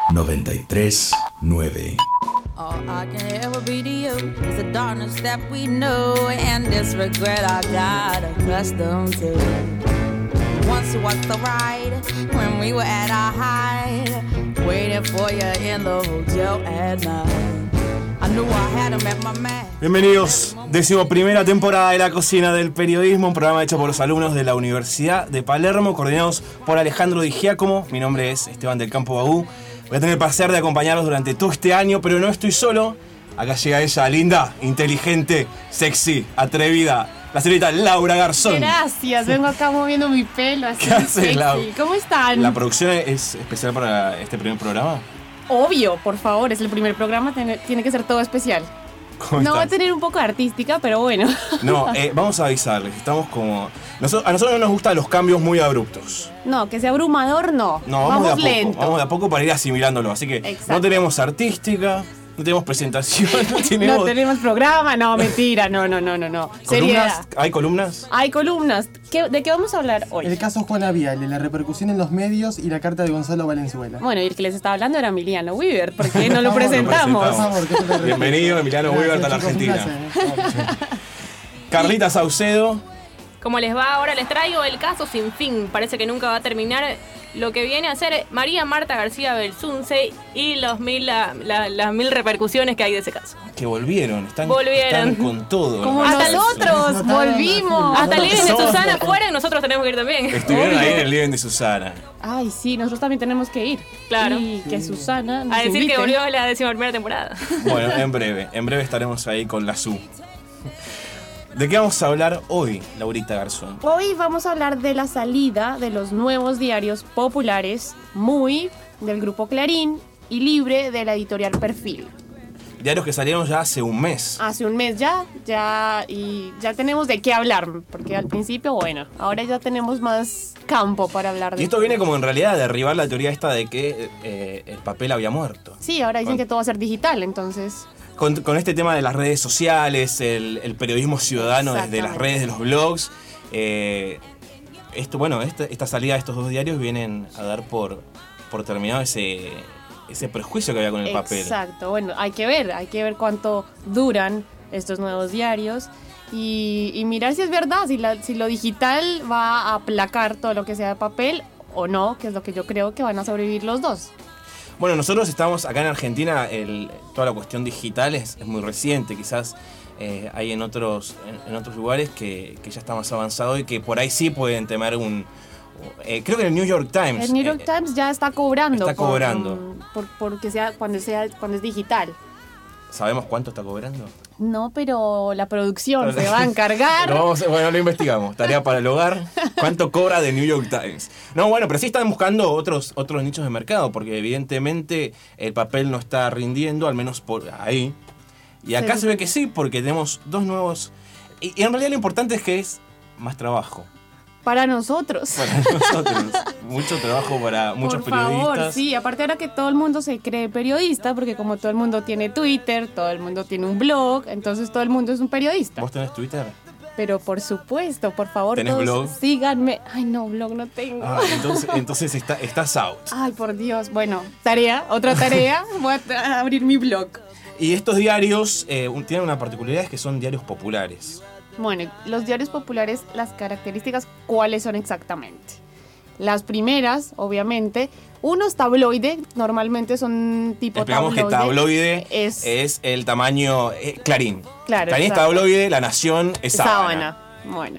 93.9. All I can ever be to you is the darkness that we know and this regret I got accustomed to. Once you walked the ride when we were at our height, waiting for you in the hotel at night. I knew I had him at my man. Bienvenidos, 11ª temporada de La Cocina del Periodismo, un programa hecho por los alumnos de la Universidad de Palermo, coordinados por Alejandro Di Giacomo. Mi nombre es Esteban del Campo Bagú. Voy a tener el placer de acompañarlos durante todo este año, pero no estoy solo. Acá llega ella, linda, inteligente, sexy, atrevida, la señorita Laura Garzón. Gracias, vengo acá moviendo mi pelo así. ¿Qué haces, sexy. Lau? ¿Cómo están? ¿La producción es especial para este primer programa? Obvio, por favor, es el primer programa, tiene que ser todo especial. ¿Cómo No va a estás? tener un poco de artística, pero bueno. No, vamos a avisarles, estamos como... a nosotros no nos gustan los cambios muy abruptos. No, que sea abrumador, no. No, vamos de a poco, lento. vamos de a poco para ir asimilándolo. Así que Exacto. no tenemos artística, no tenemos presentación, no tenemos... No tenemos programa, no, mentira, no. Seriedad. ¿Columnas? ¿Hay columnas? Hay columnas. ¿De qué vamos a hablar hoy? El caso Juana Viale, la repercusión en los medios y la carta de Gonzalo Valenzuela. Bueno, y el que les estaba hablando era Emiliano Weaver, ¿por qué no lo Por favor, presentamos? Por favor, que se lo repita. Bienvenido, Emiliano Gracias, Weaver, a la chicos, un Argentina. placer. Carlita Saucedo. Como les va ahora, les traigo el caso sin fin. Parece que nunca va a terminar lo que viene a ser María Marta García Belsunce y las mil repercusiones que hay de ese caso. Que volvieron, están con todo. Como Hasta nosotros, volvimos. Hasta el living de Somos. Susana fuera y nosotros tenemos que ir también. Estuvieron ahí en el living de Susana. Ay, sí, nosotros también tenemos que ir. Claro. Y que Susana nos A decir invite. que volvió la 11ª temporada. Bueno, en breve estaremos ahí con la SU. ¿De qué vamos a hablar hoy, Laurita Garzón? Hoy vamos a hablar de la salida de los nuevos diarios populares Muy, del grupo Clarín, y Libre, de la editorial Perfil. Diarios que salieron ya hace un mes. Hace un mes y ya tenemos de qué hablar, porque al principio, bueno, ahora ya tenemos más campo para hablar Y de esto viene como en realidad a derribar la teoría esta de que el papel había muerto. Sí, ahora dicen que todo va a ser digital, entonces... Con este tema de las redes sociales, el periodismo ciudadano desde las redes de los blogs, esta salida de estos dos diarios vienen a dar por terminado ese prejuicio que había con el papel. Exacto, bueno, hay que ver cuánto duran estos nuevos diarios y mirar si es verdad, si lo digital va a aplacar todo lo que sea de papel o no, que es lo que yo creo que van a sobrevivir los dos. Bueno, nosotros estamos acá en Argentina, toda la cuestión digital es muy reciente, quizás hay en otros lugares que ya está más avanzado y que por ahí sí pueden temer creo que el New York Times. El New York Times ya está cobrando. Está cobrando. Porque cuando es digital. ¿Sabemos cuánto está cobrando? No, pero la producción se va a encargar. Lo investigamos. Tarea para el hogar. ¿Cuánto cobra de New York Times? No, bueno, pero sí están buscando otros nichos de mercado, porque evidentemente el papel no está rindiendo, al menos por ahí. Y acá Sí. se ve que sí, porque tenemos dos nuevos... Y en realidad lo importante es que es más trabajo Para nosotros. para nosotros. Mucho trabajo para muchos Por favor, periodistas. sí, aparte ahora que todo el mundo se cree periodista, porque como todo el mundo tiene Twitter, todo el mundo tiene un blog, entonces todo el mundo es un periodista. ¿Vos tenés Twitter? Pero por supuesto, por favor, ¿Tenés todos blog? síganme. Ay, no, blog no tengo. Ah, entonces estás out. Ay, por Dios. Bueno, otra tarea, voy a abrir mi blog. Y estos diarios tienen una particularidad, es que son diarios populares. Bueno, los diarios populares, las características, ¿cuáles son exactamente? Las primeras, obviamente, uno es tabloide, normalmente son tipo Explicamos que tabloide es el tamaño Clarín. Claro, Clarín es exacto. tabloide, La Nación es sábana. Bueno.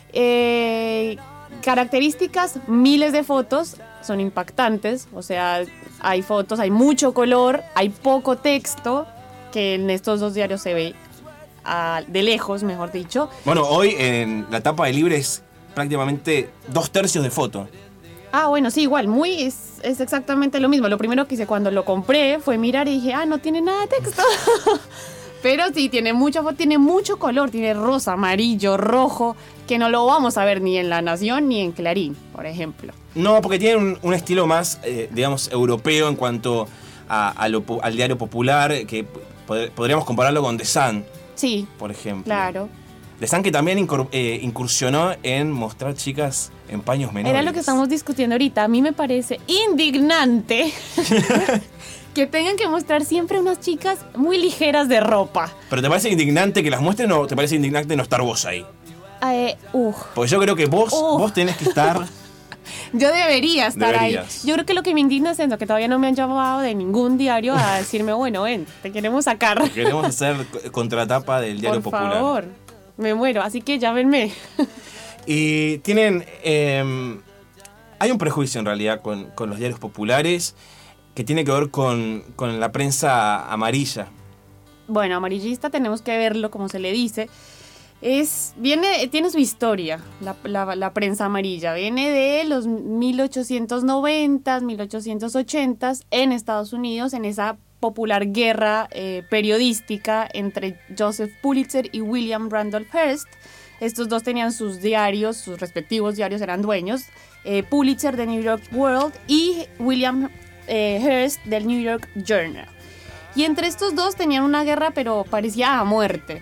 Características, miles de fotos, son impactantes, o sea, hay fotos, hay mucho color, hay poco texto, que en estos dos diarios se ve de lejos, mejor dicho. Bueno, hoy en la tapa de Libre es prácticamente 2/3 de foto. Ah, bueno, sí, igual, es exactamente lo mismo. Lo primero que hice cuando lo compré fue mirar y dije, no tiene nada de texto. Pero sí, tiene mucha foto, tiene mucho color, tiene rosa, amarillo, rojo, que no lo vamos a ver ni en La Nación ni en Clarín, por ejemplo. No, porque tiene un estilo más, digamos, europeo en cuanto al diario popular, que podríamos compararlo con The Sun, Sí, por ejemplo. claro. The Sun, que también incursionó en mostrar chicas en paños menores. Era lo que estamos discutiendo ahorita. A mí me parece indignante que tengan que mostrar siempre unas chicas muy ligeras de ropa. ¿Pero te parece indignante que las muestren o te parece indignante no estar vos ahí? Porque yo creo que vos tenés que estar... Yo debería estar Deberías. ahí. Yo creo que lo que me indigna es eso, que todavía no me han llamado de ningún diario a decirme, bueno, ven, te queremos sacar. Queremos hacer contratapa del Diario Por Popular. favor, me muero, así que llámenme. Y tienen... hay un prejuicio en realidad con los diarios populares que tiene que ver con la prensa amarilla. Bueno, amarillista tenemos que verlo como se le dice. Tiene su historia, la prensa amarilla. Viene de los 1890s, 1880s en Estados Unidos, en esa popular guerra periodística entre Joseph Pulitzer y William Randolph Hearst. Estos dos tenían sus diarios, sus respectivos diarios eran dueños. Pulitzer del New York World y William Hearst del New York Journal. Y entre estos dos tenían una guerra, pero parecía a muerte.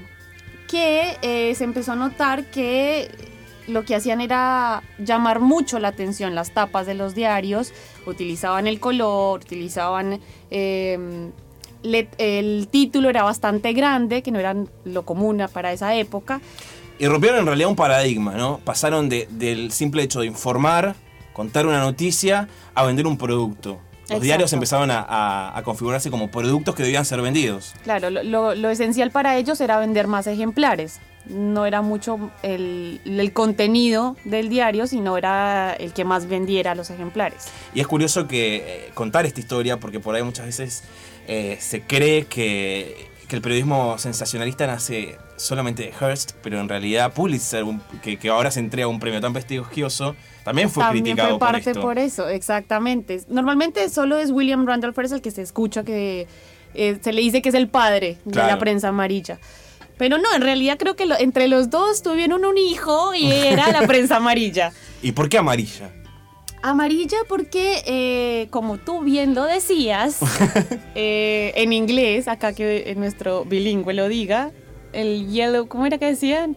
Que se empezó a notar que lo que hacían era llamar mucho la atención las tapas de los diarios, utilizaban el color, utilizaban el título era bastante grande, que no era lo común para esa época. Y rompieron en realidad un paradigma, ¿no? Pasaron del simple hecho de informar, contar una noticia, a vender un producto. Los Exacto. diarios empezaron a configurarse como productos que debían ser vendidos. Claro, lo esencial para ellos era vender más ejemplares. No era mucho el contenido del diario, sino era el que más vendiera los ejemplares. Y es curioso que contar esta historia, porque por ahí muchas veces se cree que el periodismo sensacionalista nace solamente de Hearst, pero en realidad Pulitzer, que ahora se entrega un premio tan prestigioso, también fue criticado fue parte por esto. por eso, exactamente. Normalmente solo es William Randolph Hearst el que se escucha que se le dice que es el padre de Claro. la prensa amarilla. Pero no, en realidad creo que entre los dos tuvieron un hijo y era la prensa amarilla. ¿Y por qué amarilla? Amarilla porque, como tú bien lo decías, en inglés, acá que nuestro bilingüe lo diga, el yellow, ¿cómo era que decían?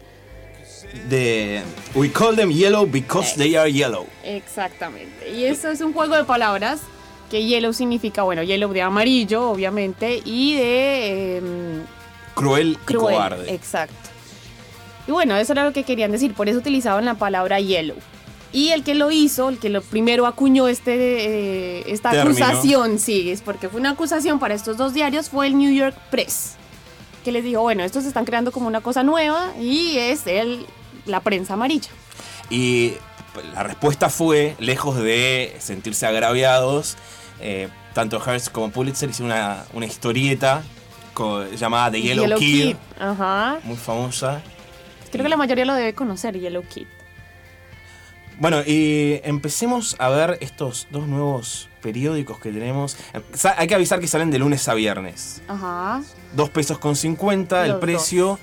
We call them yellow because they are yellow. Exactamente. Y eso es un juego de palabras, que yellow significa, bueno, yellow de amarillo, obviamente, y de... Cruel y cruel. cobarde. Exacto. Y bueno, eso era lo que querían decir, por eso utilizaban la palabra yellow. Y el que lo hizo, el que lo primero acuñó esta Término. acusación, sí, es porque fue una acusación para estos dos diarios, fue el New York Press, que les dijo, bueno, estos se están creando como una cosa nueva y es la prensa amarilla. Y la respuesta fue, lejos de sentirse agraviados, tanto Hearst como Pulitzer hicieron una historieta llamada The Yellow Kid, Ajá. muy famosa. Creo que la mayoría lo debe conocer, Yellow Kid. Bueno, y empecemos a ver estos dos nuevos periódicos que tenemos. Hay que avisar que salen de lunes a viernes. Ajá. 2 pesos con 50 el Los precio.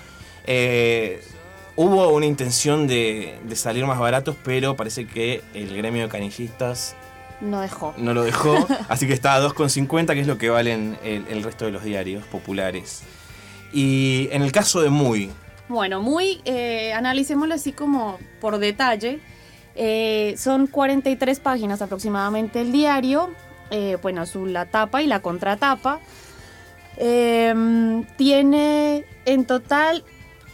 Hubo una intención de salir más baratos, pero parece que el gremio de canillistas No dejó. no lo dejó. Así que está a 2,50, que es lo que valen el resto de los diarios populares. Y en el caso de Muy, Bueno, analicémoslo así como por detalle. Son 43 páginas aproximadamente el diario. Bueno, la tapa y la contratapa. Tiene en total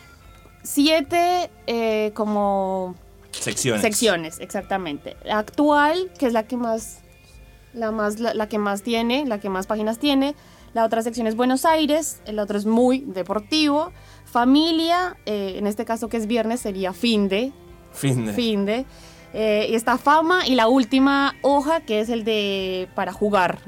7 como secciones, exactamente. La actual, que es la que más páginas tiene. La otra sección es Buenos Aires, el otro es Muy deportivo. Familia, en este caso que es viernes sería Finde. Y está Fama y la última hoja que es el de jugar.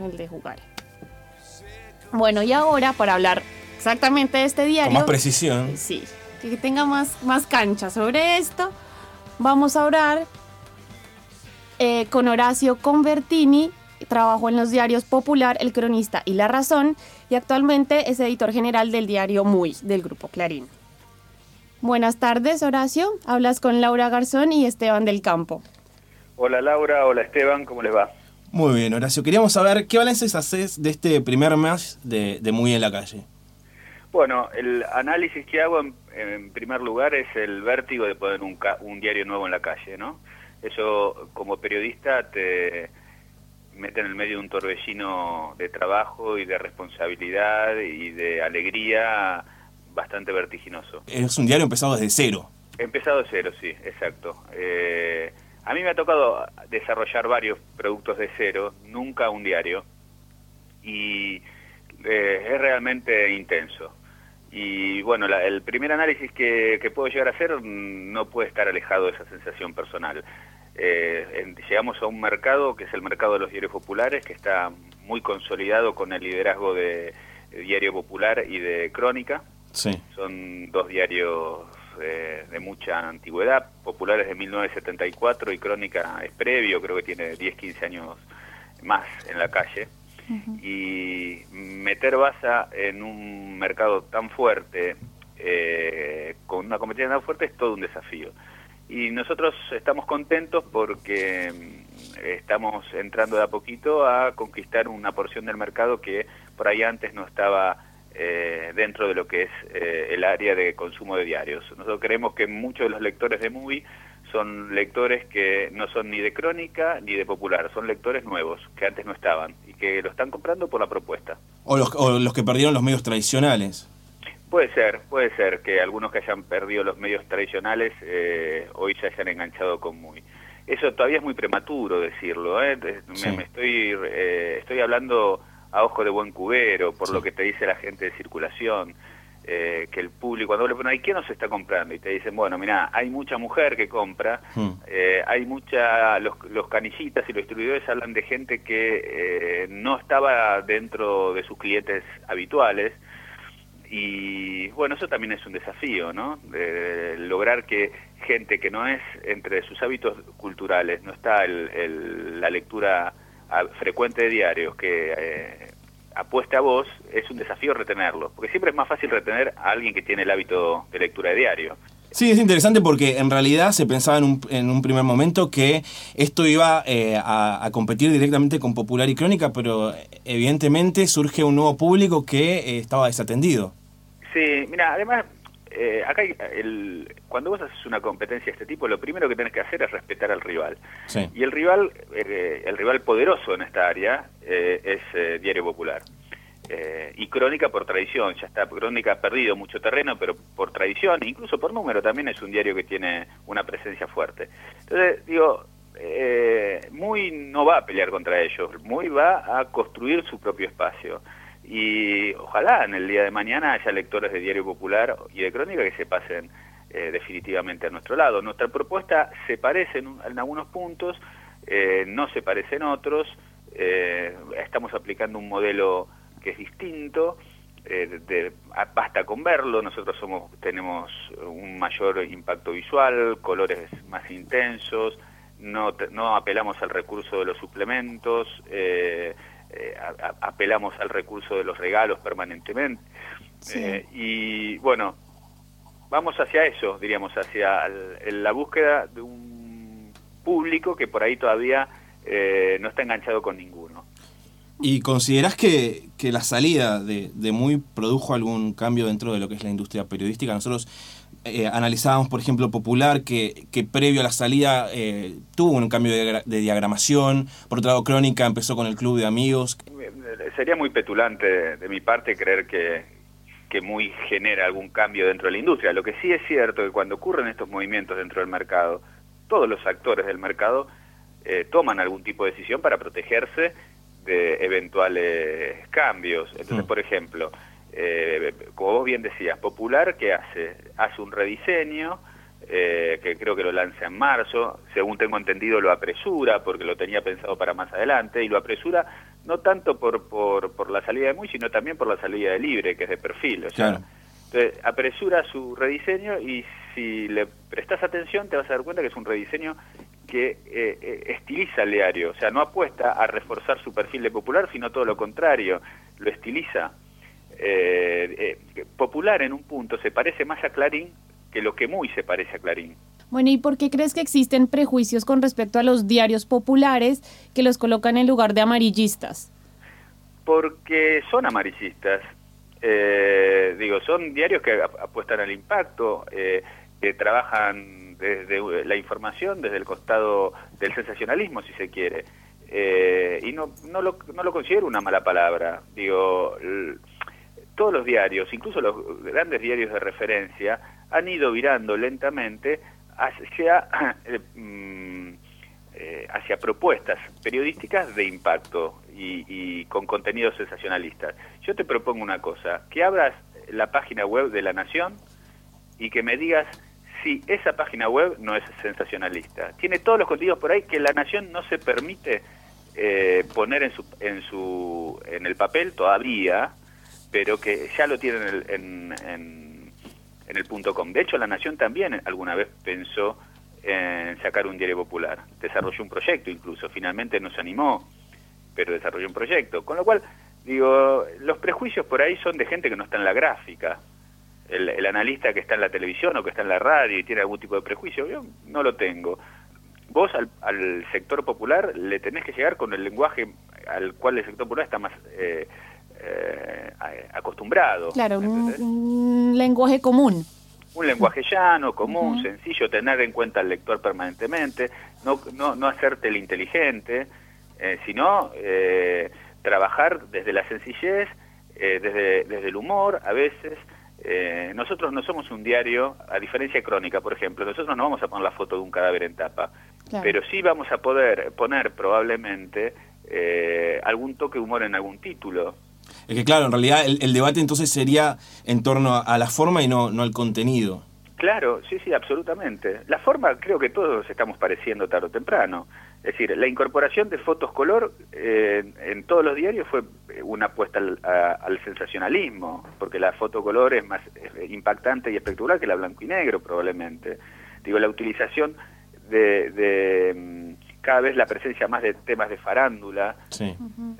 Bueno, y ahora para hablar exactamente de este diario, con más precisión. sí, que tenga más cancha sobre esto, vamos a hablar con Horacio Convertini. Trabajó en los diarios Popular, El Cronista y La Razón, y actualmente es editor general del diario Muy, del Grupo Clarín. Buenas tardes, Horacio. Hablas con Laura Garzón y Esteban del Campo. Hola Laura, hola Esteban, ¿cómo les va? Muy bien, Horacio. Queríamos saber qué balances haces de este primer mes de Muy en la calle. Bueno, el análisis que hago en primer lugar es el vértigo de poner un diario nuevo en la calle, ¿no? Eso como periodista te mete en el medio de un torbellino de trabajo y de responsabilidad y de alegría bastante vertiginoso. Es un diario empezado desde cero. Empezado de cero, sí, exacto. A mí me ha tocado desarrollar varios productos de cero, nunca un diario, y es realmente intenso. Y bueno, el primer análisis que puedo llegar a hacer no puede estar alejado de esa sensación personal. Llegamos a un mercado que es el mercado de los diarios populares, que está muy consolidado con el liderazgo de Diario Popular y de Crónica. Sí. Son dos diarios de mucha antigüedad, Populares de 1974 y Crónica es previo, creo que tiene 10, 15 años más en la calle. Y meter Baza en un mercado tan fuerte, con una competencia tan fuerte, es todo un desafío. Y nosotros estamos contentos porque estamos entrando de a poquito a conquistar una porción del mercado que por ahí antes no estaba dentro de lo que es el área de consumo de diarios. Nosotros creemos que muchos de los lectores de Movie son lectores que no son ni de Crónica ni de Popular, son lectores nuevos, que antes no estaban, y que lo están comprando por la propuesta. O los que perdieron los medios tradicionales. Puede ser que algunos que hayan perdido los medios tradicionales hoy se hayan enganchado con Movie. Eso todavía es muy prematuro decirlo, Sí. Estoy hablando a ojo de buen cubero, por Sí. lo que te dice la gente de circulación, que el público, cuando le ponen, ¿y quién nos está comprando? Y te dicen, bueno, mira, hay mucha mujer que compra, hay los canillitas y los distribuidores hablan de gente que no estaba dentro de sus clientes habituales, y bueno, eso también es un desafío, ¿no? Lograr que gente que no es entre sus hábitos culturales, no está la lectura frecuente de diarios, que apueste a vos, es un desafío retenerlo, porque siempre es más fácil retener a alguien que tiene el hábito de lectura de diario. Sí, es interesante porque en realidad se pensaba en un primer momento que esto iba a competir directamente con Popular y Crónica, pero evidentemente surge un nuevo público que estaba desatendido. Sí, mira, además, acá cuando vos haces una competencia de este tipo, lo primero que tenés que hacer es respetar al rival. Sí. Y el rival poderoso en esta área es Diario Popular. Y Crónica por tradición, ya está, Crónica ha perdido mucho terreno, pero por tradición, incluso por número, también es un diario que tiene una presencia fuerte. Entonces, digo, Muy no va a pelear contra ellos, Muy va a construir su propio espacio. Y ojalá en el día de mañana haya lectores de Diario Popular y de Crónica que se pasen definitivamente a nuestro lado. Nuestra propuesta se parece en algunos puntos, no se parece en otros, estamos aplicando un modelo que es distinto, basta con verlo, nosotros tenemos un mayor impacto visual, colores más intensos, no apelamos al recurso de los suplementos, apelamos al recurso de los regalos permanentemente. Sí. Y bueno, vamos hacia eso, diríamos, hacia la búsqueda de un público que por ahí todavía no está enganchado con ninguno. ¿Y considerás que la salida de Muy produjo algún cambio dentro de lo que es la industria periodística? Nosotros analizábamos, por ejemplo, Popular, que previo a la salida tuvo un cambio de diagramación. Por otro lado, Crónica empezó con el club de amigos. Sería muy petulante de mi parte creer que Muy genera algún cambio dentro de la industria. Lo que sí es cierto es que cuando ocurren estos movimientos dentro del mercado, todos los actores del mercado toman algún tipo de decisión para protegerse de eventuales cambios. Entonces, por ejemplo, como vos bien decías, Popular, ¿qué hace? Hace un rediseño, que creo que lo lanza en marzo, según tengo entendido lo apresura, porque lo tenía pensado para más adelante, y lo apresura no tanto por la salida de Muy, sino también por la salida de Libre, que es de perfil. O sea, claro. Entonces, apresura su rediseño, y si le prestás atención te vas a dar cuenta que es un rediseño que estiliza el diario, o sea, no apuesta a reforzar su perfil de Popular, sino todo lo contrario, lo estiliza. Popular en un punto se parece más a Clarín que lo que Muy se parece a Clarín. Bueno, ¿y por qué crees que existen prejuicios con respecto a los diarios populares que los colocan en lugar de amarillistas? Porque son amarillistas. Son diarios que apuestan al impacto, que trabajan desde la información, desde el costado del sensacionalismo, si se quiere. y no lo considero una mala palabra. Digo, todos los diarios, incluso los grandes diarios de referencia, han ido virando lentamente hacia propuestas periodísticas de impacto y con contenidos sensacionalistas. Yo te propongo una cosa, que abras la página web de La Nación y que me digas si esa página web no es sensacionalista. Tiene todos los contenidos por ahí que La Nación no se permite poner en el papel todavía, pero que ya lo tienen en el .com. De hecho, La Nación también alguna vez pensó en sacar un diario popular. Desarrolló un proyecto incluso, finalmente no se animó, pero desarrolló un proyecto. Con lo cual, digo, los prejuicios por ahí son de gente que no está en la gráfica. El analista que está en la televisión o que está en la radio y tiene algún tipo de prejuicio, yo no lo tengo. Vos al sector popular le tenés que llegar con el lenguaje al cual el sector popular está más acostumbrado. Claro, un lenguaje común. Un lenguaje llano, común, sencillo, tener en cuenta al lector permanentemente, no hacerte el inteligente, sino trabajar desde la sencillez, desde el humor, a veces. Nosotros no somos un diario, a diferencia de Crónica, por ejemplo, nosotros no vamos a poner la foto de un cadáver en tapa, claro, pero sí vamos a poder poner probablemente algún toque de humor en algún título. Es que claro, en realidad el debate entonces sería en torno a la forma y no al contenido. Claro, sí, absolutamente. La forma creo que todos nos estamos pareciendo tarde o temprano. Es decir, la incorporación de fotos color en todos los diarios fue una apuesta al sensacionalismo, porque la foto color es más impactante y espectacular que la blanco y negro probablemente. Digo, la utilización de cada vez la presencia más de temas de farándula, sí,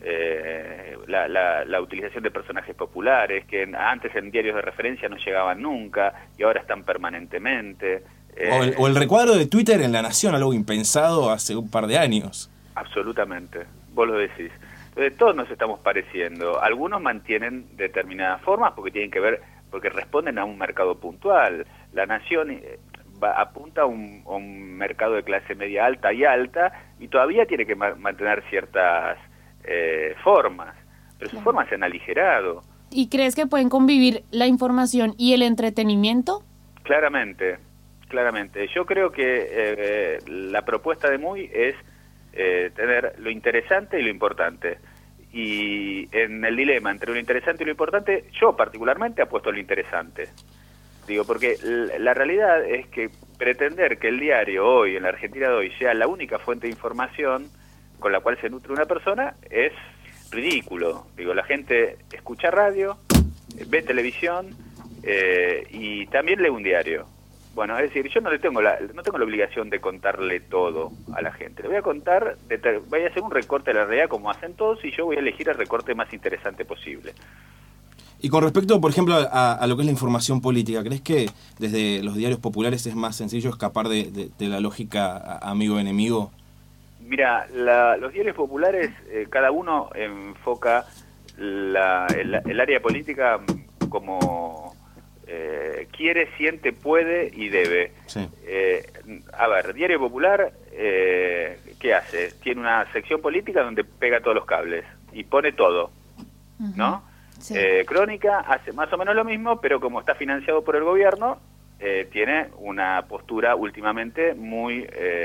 la utilización de personajes populares que antes en diarios de referencia no llegaban nunca y ahora están permanentemente. O el recuadro de Twitter en La Nación, algo impensado hace un par de años. Absolutamente, vos lo decís. Entonces todos nos estamos pareciendo. Algunos mantienen determinadas formas porque responden a un mercado puntual. La Nación apunta a un mercado de clase media alta y todavía tiene que mantener ciertas formas, pero sus formas se han aligerado. ¿Y crees que pueden convivir la información y el entretenimiento? Claramente. Yo creo que la propuesta de Muy es tener lo interesante y lo importante. Y en el dilema entre lo interesante y lo importante, yo particularmente apuesto a lo interesante. Digo, porque la realidad es que pretender que el diario hoy, en la Argentina de hoy, sea la única fuente de información con la cual se nutre una persona es ridículo. Digo, la gente escucha radio, ve televisión y también lee un diario. Bueno, es decir, yo no tengo la obligación de contarle todo a la gente. Le voy a contar, voy a hacer un recorte de la realidad como hacen todos y yo voy a elegir el recorte más interesante posible. Y con respecto, por ejemplo, a lo que es la información política, ¿crees que desde los diarios populares es más sencillo escapar de la lógica amigo-enemigo? Mira, los diarios populares, cada uno enfoca el área política como quiere, siente, puede y debe. Sí. A ver, Diario Popular, ¿qué hace? Tiene una sección política donde pega todos los cables y pone todo, ¿no? Sí. Crónica hace más o menos lo mismo, pero como está financiado por el gobierno, tiene una postura últimamente muy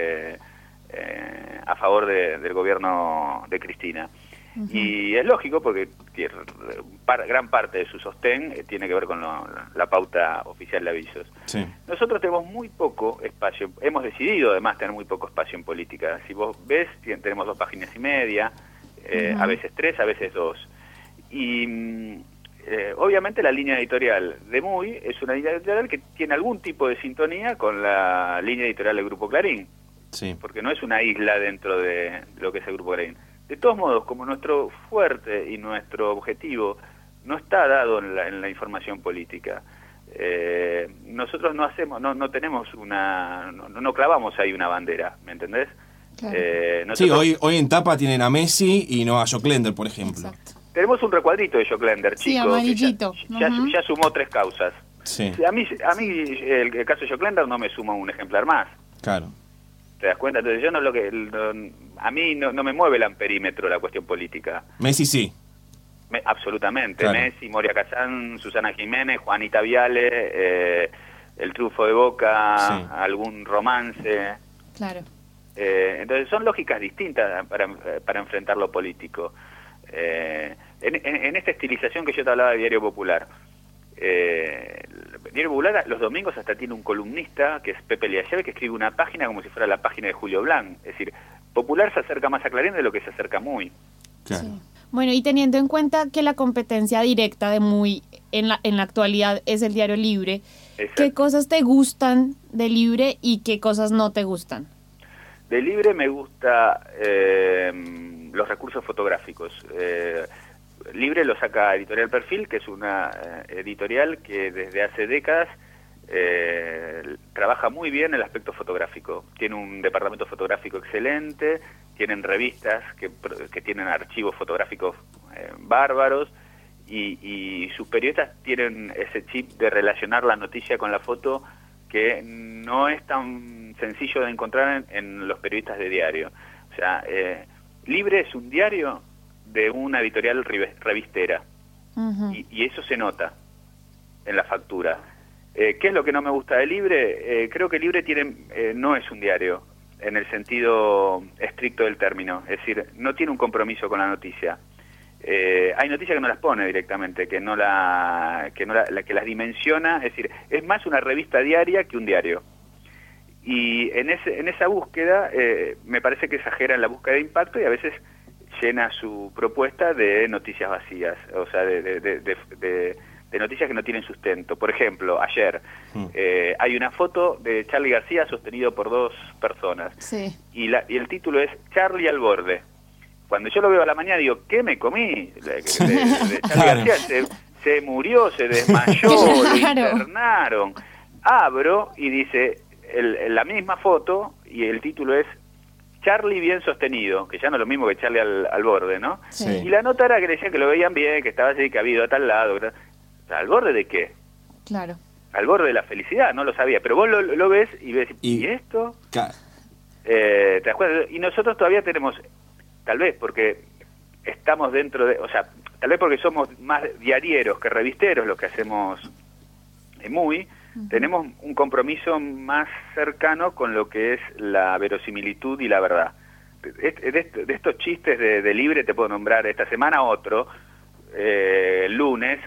a favor del gobierno de Cristina. Y es lógico porque gran parte de su sostén tiene que ver con la pauta oficial de avisos. Sí. Nosotros tenemos muy poco espacio, hemos decidido además tener muy poco espacio en política. Si vos ves, tenemos 2 páginas y media, a veces 3, a veces 2. Y obviamente la línea editorial de Muy es una línea editorial que tiene algún tipo de sintonía con la línea editorial del Grupo Clarín. Sí. Porque no es una isla dentro de lo que es el Grupo Clarín. De todos modos, como nuestro fuerte y nuestro objetivo no está dado en la información política, nosotros no tenemos no clavamos ahí una bandera, ¿me entendés? Claro. Nosotros, sí, hoy en tapa tienen a Messi y no a Joclender, por ejemplo. Exacto. Tenemos un recuadrito de Joclender, chico, sí, amarillito. Ya sumó 3 causas. Sí. A mí el caso de Joclender no me suma un ejemplar más. Claro. ¿Te das cuenta? Entonces yo a mí no me mueve el amperímetro la cuestión política. Messi sí. Absolutamente. Claro. Messi, Moria Kazán, Susana Jiménez, Juanita Viale, el triunfo de Boca, Sí. algún romance. Claro. Entonces son lógicas distintas para enfrentar lo político. En esta estilización que yo te hablaba de Diario Popular, Diario Popular los domingos hasta tiene un columnista que es Pepe Liayeve, que escribe una página como si fuera la página de Julio Blanc. Es decir, Popular se acerca más a Clarín de lo que se acerca Muy. Claro. Sí. Bueno, y teniendo en cuenta que la competencia directa de Muy en la actualidad es el Diario Libre, Exacto. ¿qué cosas te gustan de Libre y qué cosas no te gustan? De Libre me gusta los recursos fotográficos. Libre lo saca Editorial Perfil, que es una editorial que desde hace décadas trabaja muy bien el aspecto fotográfico. Tiene un departamento fotográfico excelente, tienen revistas que tienen archivos fotográficos bárbaros, y sus periodistas tienen ese chip de relacionar la noticia con la foto que no es tan sencillo de encontrar en los periodistas de diario. O sea, Libre es un diario de una editorial revistera, Ujú. y eso se nota en la factura. ¿Qué es lo que no me gusta de Libre? Creo que Libre no es un diario en el sentido estricto del término, es decir, no tiene un compromiso con la noticia. Hay noticias que no las pone directamente, que las dimensiona, es decir, es más una revista diaria que un diario. Y en esa búsqueda me parece que exagera en la búsqueda de impacto y a veces llena su propuesta de noticias vacías, o sea, de noticias que no tienen sustento. Por ejemplo, ayer hay una foto de Charly García sostenido por dos personas, Sí. y el título es Charly al borde. Cuando yo lo veo a la mañana digo, ¿qué me comí? De Charly Claro. García se murió, se desmayó, lo internaron. Abro y dice la misma foto y el título es Charly bien sostenido, que ya no es lo mismo que Charly al borde, ¿no? Sí. Y la nota era que decían que lo veían bien, que estaba así, que había ido a tal lado. O sea, ¿al borde de qué? Claro. Al borde de la felicidad, no lo sabía. Pero vos lo ves y ves, Y- ¿y esto? Claro. ¿Te das cuenta? Y nosotros todavía tenemos, tal vez porque estamos dentro de, o sea, tal vez porque somos más diarieros que revisteros, los que hacemos Muy, tenemos un compromiso más cercano con lo que es la verosimilitud y la verdad. De estos chistes de Libre te puedo nombrar esta semana otro, el lunes,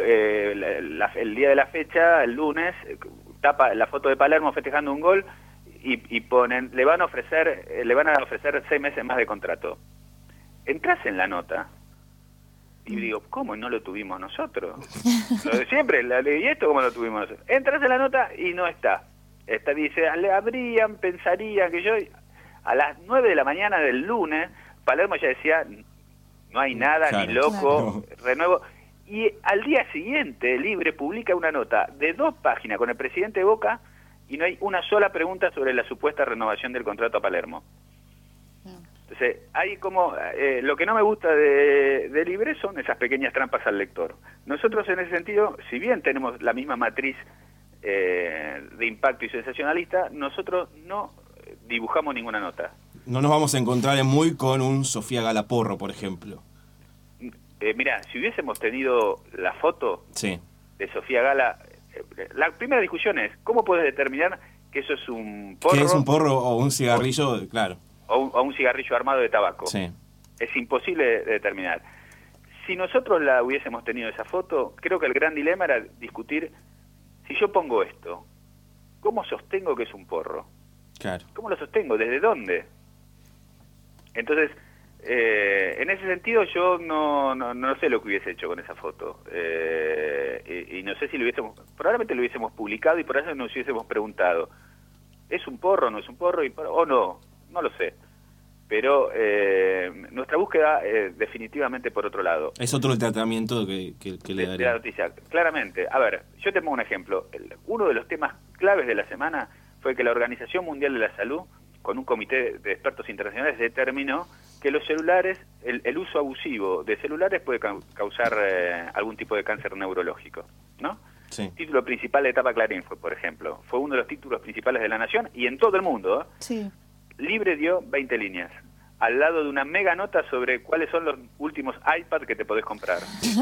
el día de la fecha, el lunes, tapa la foto de Palermo festejando un gol y ponen, le van a ofrecer 6 meses más de contrato. Entras en la nota y digo, ¿cómo no lo tuvimos nosotros? Lo de siempre, ¿y esto cómo lo tuvimos nosotros? Entras en la nota y no está. Dice, le habrían, pensarían que yo... A las 9 de la mañana del lunes, Palermo ya decía, no hay nada, Claro. ni loco, Claro. renuevo. Y al día siguiente, Libre publica una nota de 2 páginas con el presidente de Boca y no hay una sola pregunta sobre la supuesta renovación del contrato a Palermo. Entonces, hay como... lo que no me gusta de Libre son esas pequeñas trampas al lector. Nosotros en ese sentido, si bien tenemos la misma matriz de impacto y sensacionalista, nosotros no dibujamos ninguna nota. No nos vamos a encontrar en Muy con un Sofía Gala Porro, por ejemplo. Mirá, si hubiésemos tenido la foto Sí. de Sofía Gala, la primera discusión es, ¿cómo puedes determinar que eso es un porro, ¿Qué es un porro o un cigarrillo? Claro. o un cigarrillo armado de tabaco? Sí. Es imposible de determinar. Si nosotros la hubiésemos tenido esa foto, creo que el gran dilema era discutir, si yo pongo esto, ¿cómo sostengo que es un porro? Claro. ¿Cómo lo sostengo? ¿Desde dónde? Entonces, en ese sentido yo no sé lo que hubiese hecho con esa foto. Y no sé si probablemente lo hubiésemos publicado y por eso nos hubiésemos preguntado, ¿es un porro, no es un porro? O no lo sé. Pero nuestra búsqueda definitivamente por otro lado. Es otro el tratamiento que le De la daría. noticia, claramente. A ver, yo te pongo un ejemplo. Uno de los temas claves de la semana fue que la Organización Mundial de la Salud, con un comité de expertos internacionales, determinó que los celulares, el uso abusivo de celulares puede causar algún tipo de cáncer neurológico, ¿no? Sí. Título principal de Etapa Clarín por ejemplo. Fue uno de los títulos principales de La Nación y en todo el mundo, ¿eh? Sí. Libre dio 20 líneas. al lado de una mega nota sobre cuáles son los últimos iPads que te podés comprar.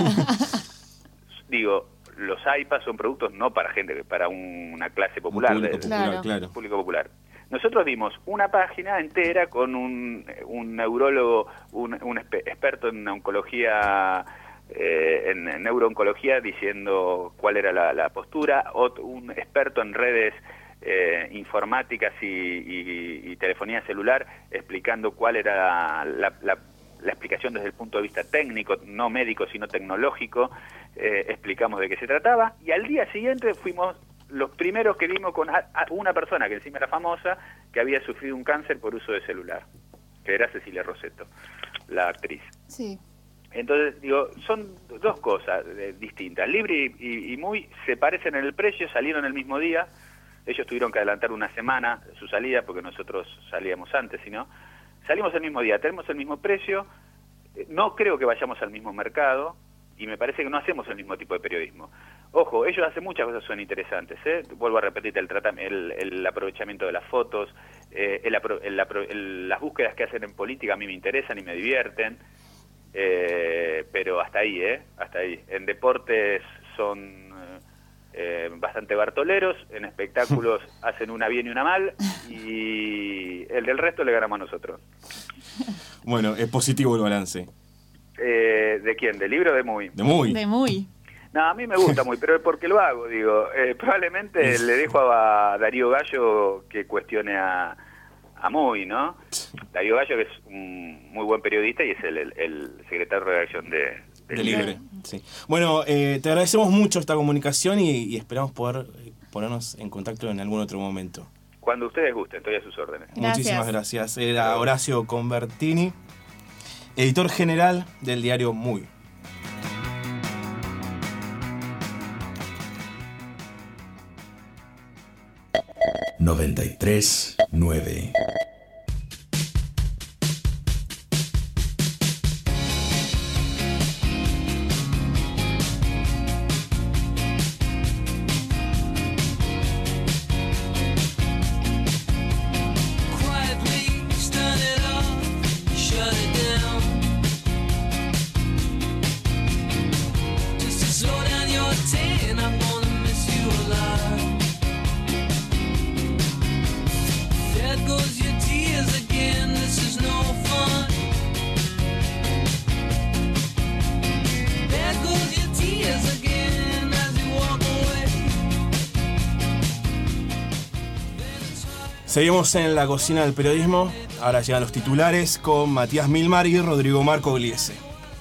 Digo, los iPads son productos no para gente, para una clase popular, Público popular, claro. Público popular. Nosotros dimos una página entera con un neurólogo, un experto en oncología, en neurooncología, diciendo cuál era la postura, un experto en redes informáticas y telefonía celular, explicando cuál era la explicación desde el punto de vista técnico, no médico, sino tecnológico. Explicamos de qué se trataba, y al día siguiente fuimos los primeros que vimos con una persona que encima era famosa, que había sufrido un cáncer por uso de celular, que era Cecilia Rosetto, la actriz. Sí. Entonces, digo, son dos cosas distintas. Libre y Muy se parecen en el precio, salieron el mismo día. Ellos tuvieron que adelantar una semana su salida, porque nosotros salíamos antes, sino salimos el mismo día, tenemos el mismo precio. No creo que vayamos al mismo mercado, y me parece que no hacemos el mismo tipo de periodismo. Ojo, ellos hacen muchas cosas que son interesantes, ¿eh? Vuelvo a repetir, el aprovechamiento de las fotos, las búsquedas que hacen en política a mí me interesan y me divierten, pero hasta ahí, hasta ahí. En deportes son bastante bartoleros, en espectáculos hacen una bien y una mal, y el del resto le ganamos a nosotros. Bueno, es positivo el balance. ¿De quién? ¿De Libre o de Muy? De Muy. De Muy. No, a mí me gusta Muy, pero es porque lo hago, digo. Probablemente le dejo a Darío Gallo que cuestione a Muy, ¿no? Darío Gallo, que es un muy buen periodista y es el secretario de redacción de Libre. Sí. Bueno, te agradecemos mucho esta comunicación y esperamos poder ponernos en contacto en algún otro momento. Cuando ustedes gusten, estoy a sus órdenes. Gracias. Muchísimas gracias. Era Horacio Convertini, editor general del diario Muy. (93.9) Seguimos en la cocina del periodismo. Ahora llegan los titulares con Matías Milmar y Rodrigo Marco Gliese.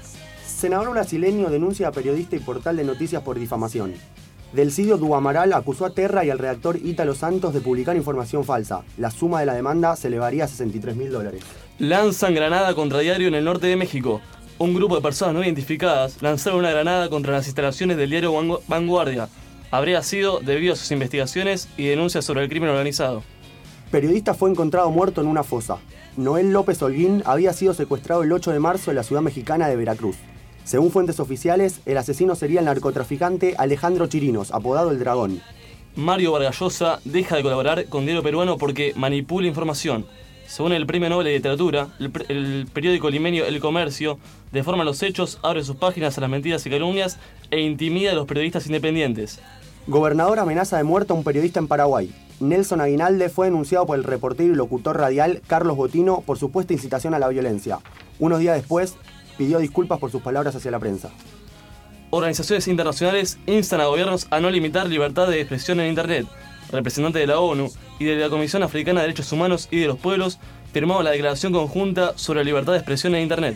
Senador brasileño denuncia a periodista y portal de noticias por difamación. Delcidio Du Amaral acusó a Terra y al redactor Ítalo Santos de publicar información falsa. La suma de la demanda se elevaría a $63.000. Lanzan granada contra diario en el norte de México. Un grupo de personas no identificadas lanzaron una granada contra las instalaciones del diario Vanguardia. Habría sido debido a sus investigaciones y denuncias sobre el crimen organizado. Periodista fue encontrado muerto en una fosa. Noel López Holguín había sido secuestrado el 8 de marzo en la ciudad mexicana de Veracruz. Según fuentes oficiales, el asesino sería el narcotraficante Alejandro Chirinos, apodado El Dragón. Mario Vargas Llosa deja de colaborar con Diario Peruano porque manipula información. Según el Premio Nobel de Literatura, el periódico limeño El Comercio deforma los hechos, abre sus páginas a las mentiras y calumnias e intimida a los periodistas independientes. Gobernador amenaza de muerte a un periodista en Paraguay. Nelson Aguinalde fue denunciado por el reportero y locutor radial Carlos Botino por supuesta incitación a la violencia. Unos días después, pidió disculpas por sus palabras hacia la prensa. Organizaciones internacionales instan a gobiernos a no limitar libertad de expresión en Internet. Representantes de la ONU y de la Comisión Africana de Derechos Humanos y de los Pueblos firmaron la Declaración Conjunta sobre la Libertad de Expresión en Internet.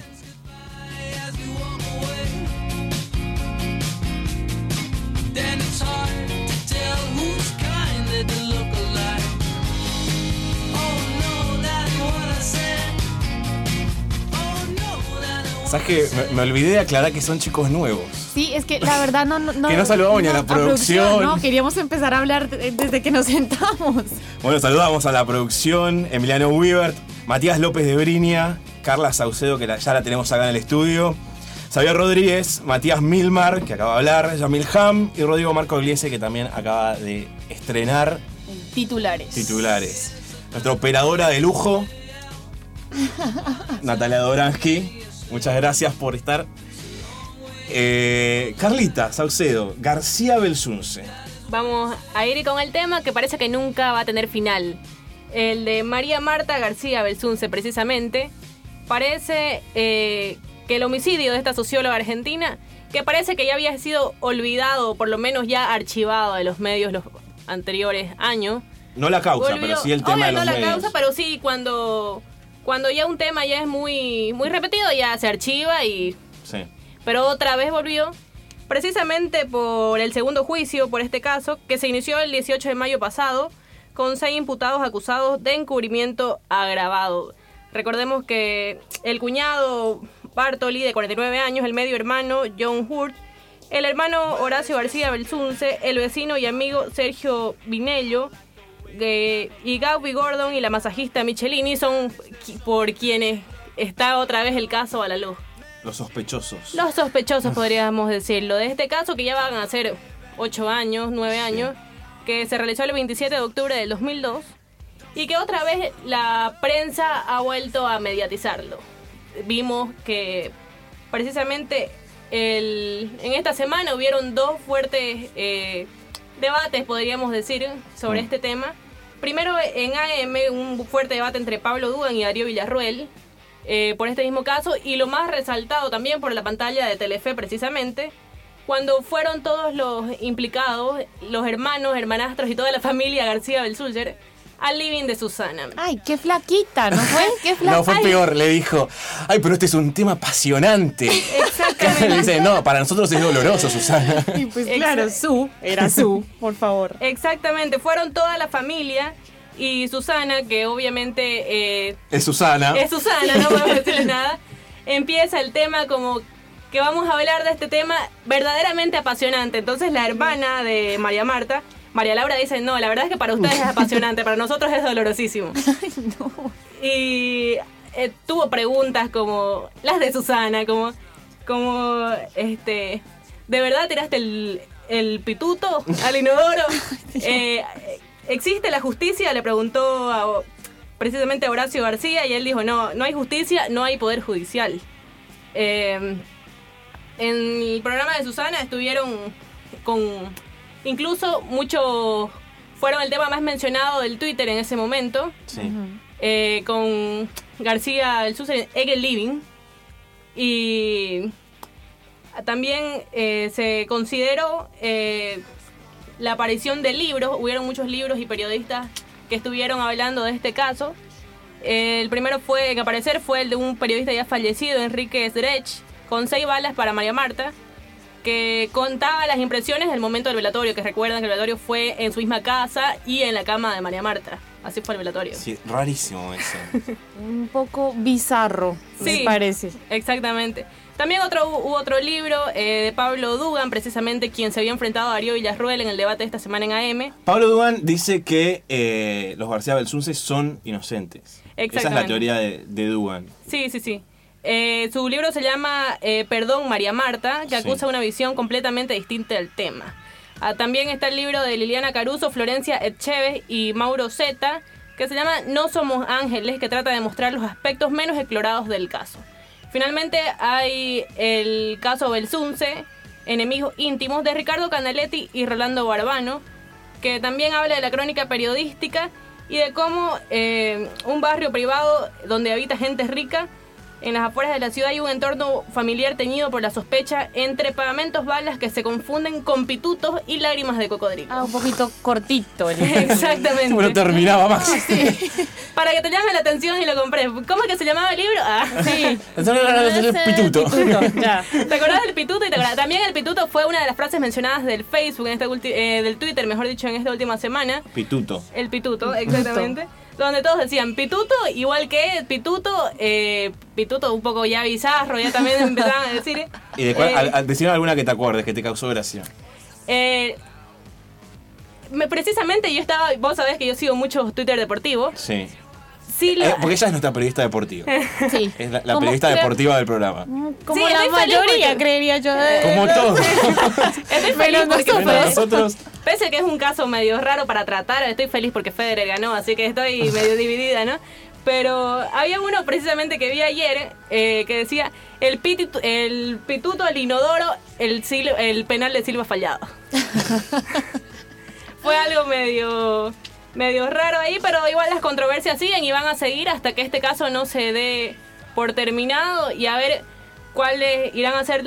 ¿Sabes qué? Me olvidé de aclarar que son chicos nuevos. Sí, es que la verdad no que no saludamos ni a la producción. No, queríamos empezar a hablar desde que nos sentamos. Bueno, saludamos a la producción, Emiliano Wiebert, Matías López de Brinia, Carla Saucedo, que ya la tenemos acá en el estudio, Xavier Rodríguez, Matías Milmar, que acaba de hablar, Yamil Ham, y Rodrigo Marco Gliese, que también acaba de estrenar Titulares. Nuestra operadora de lujo, Natalia Dobransky, muchas gracias por estar. Carlita Saucedo, García Belsunce. Vamos a ir con el tema que parece que nunca va a tener final. El de María Marta García Belsunce, precisamente. Parece que el homicidio de esta socióloga argentina, que parece que ya había sido olvidado, o por lo menos ya archivado de los medios los anteriores años. No la causa, volvió, pero sí el tema de los medios. No la causa, pero sí cuando ya un tema ya es muy, muy repetido, ya se archiva y... Sí. Pero otra vez volvió, precisamente por el segundo juicio por este caso, que se inició el 18 de mayo pasado, con 6 imputados acusados de encubrimiento agravado. Recordemos que el cuñado Bartoli, de 49 años, el medio hermano John Hurt, el hermano Horacio García Belsunce, el vecino y amigo Sergio Vinello, y Gaby Gordon y la masajista Michelini son por quienes está otra vez el caso a la luz. Los sospechosos. Los sospechosos, podríamos decirlo, de este caso que ya van a ser 8 años, 9 años, que se realizó el 27 de octubre del 2002 y que otra vez la prensa ha vuelto a mediatizarlo. Vimos que precisamente en esta semana hubieron 2 fuertes debates, podríamos decir, sobre este tema. Primero en AM, un fuerte debate entre Pablo Dugan y Darío Villarruel, por este mismo caso, y lo más resaltado también por la pantalla de Telefe, precisamente, cuando fueron todos los implicados, los hermanos, hermanastros y toda la familia García Belsunce, al living de Susana. Ay, qué flaquita, ¿no fue? Qué flaquita. No, fue peor, le dijo, ay, pero este es un tema apasionante. Exactamente. Le dice, no, para nosotros es doloroso, Susana. Y pues claro, era por favor. Exactamente, fueron toda la familia. Y Susana, que obviamente... es Susana, no podemos decirle nada. Empieza el tema como que vamos a hablar de este tema verdaderamente apasionante. Entonces la hermana de María Marta, María Laura, dice, no, la verdad es que para ustedes es apasionante, para nosotros es dolorosísimo. Ay, no. Y tuvo preguntas como las de Susana, como ¿de verdad tiraste el pituto al inodoro? ¿Existe la justicia? Le preguntó precisamente a Horacio García y él dijo, no hay justicia, no hay poder judicial. En el programa de Susana estuvieron incluso fueron el tema más mencionado del Twitter en ese momento. Sí. Con García Belsunce en el living. Y también se consideró... la aparición de libros, hubieron muchos libros y periodistas que estuvieron hablando de este caso. El primero en aparecer fue el de un periodista ya fallecido, Enrique Srech, con 6 balas para María Marta, que contaba las impresiones del momento del velatorio, que recuerdan que el velatorio fue en su misma casa y en la cama de María Marta. Así fue el velatorio. Sí, rarísimo eso. Un poco bizarro, sí, me parece. Exactamente. También hubo otro libro de Pablo Dugan, precisamente quien se había enfrentado a Darío Villarruel en el debate de esta semana en AM. Pablo Dugan dice que los García Belsunce son inocentes. Esa es la teoría de Dugan. Sí. Su libro se llama Perdón, María Marta, que acusa una visión completamente distinta del tema. También está el libro de Liliana Caruso, Florencia Etcheves y Mauro Zeta, que se llama No somos ángeles, que trata de mostrar los aspectos menos explorados del caso. Finalmente hay el caso Belsunce, Enemigos íntimos, de Ricardo Canaletti y Rolando Barbano, que también habla de la crónica periodística y de cómo un barrio privado donde habita gente rica, en las afueras de la ciudad, hay un entorno familiar teñido por la sospecha entre pagamentos balas que se confunden con pitutos y lágrimas de cocodrilo. Un poquito cortito. Exactamente. No terminaba más. Sí. Para que te llame la atención y lo compré. ¿Cómo es que se llamaba el libro? Sí. El pituto. Ya. ¿Te acordás del pituto? También el pituto fue una de las frases mencionadas del Facebook, del Twitter, mejor dicho, en esta última semana. Pituto. El pituto, exactamente. Donde todos decían pituto, igual que pituto un poco ya bizarro, ya también empezaban a decir. ¿Y decir alguna que te acuerdes, que te causó gracia? Precisamente yo vos sabés que yo sigo muchos Twitter deportivos. Sí. Sí, porque ella es nuestra periodista deportiva. Sí. Es la periodista deportiva del programa. Como la mayoría, creería yo. Como todos. Estoy feliz porque nosotros. Pese a que es un caso medio raro para tratar, estoy feliz porque Federer ganó, así que estoy medio dividida, ¿no? Pero había uno precisamente que vi ayer que decía el pituto, el inodoro, el penal de Silva fallado. Fue algo medio raro ahí, pero igual las controversias siguen y van a seguir hasta que este caso no se dé por terminado y a ver cuáles irán a ser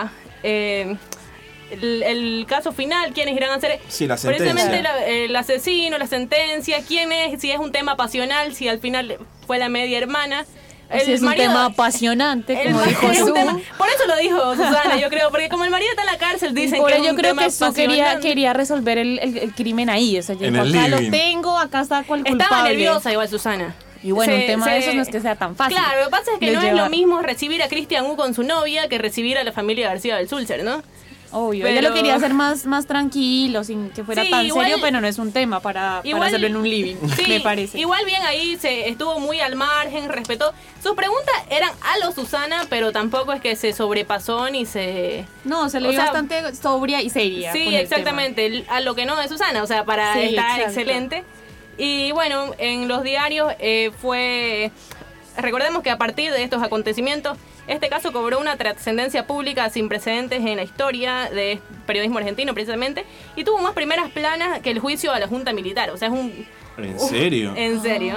el caso final, quiénes irán a hacer la precisamente el asesino, la sentencia, quién es, si es un tema pasional, si al final fue la media hermana. Si es un tema apasionante, como dijo Su. Por eso lo dijo Susana, yo creo, porque como el marido está en la cárcel, dicen que es un yo creo tema que Su quería resolver el crimen ahí. O sea, yo dijo, acá lo tengo, acá está cuál culpable. Estaba nerviosa igual Susana. Y bueno, un tema de eso no es que sea tan fácil. Claro, lo que pasa es que no es lo mismo recibir a Cristian U con su novia que recibir a la familia García Belsulcer, ¿no? Obvio, ella lo quería hacer más tranquilo, sin que fuera tan serio, pero no es un tema para hacerlo en un living, me parece. Igual bien ahí se estuvo muy al margen, respetó. Sus preguntas eran a lo Susana, pero tampoco es que se sobrepasó ni se... No, se le vio bastante sobria y seria. Sí, exactamente, a lo que no es Susana, o sea, para estar excelente. Y bueno, en los diarios recordemos que a partir de estos acontecimientos, este caso cobró una trascendencia pública sin precedentes en la historia del periodismo argentino, precisamente, y tuvo más primeras planas que el juicio a la Junta Militar. O sea, es un... ¿En serio? En serio.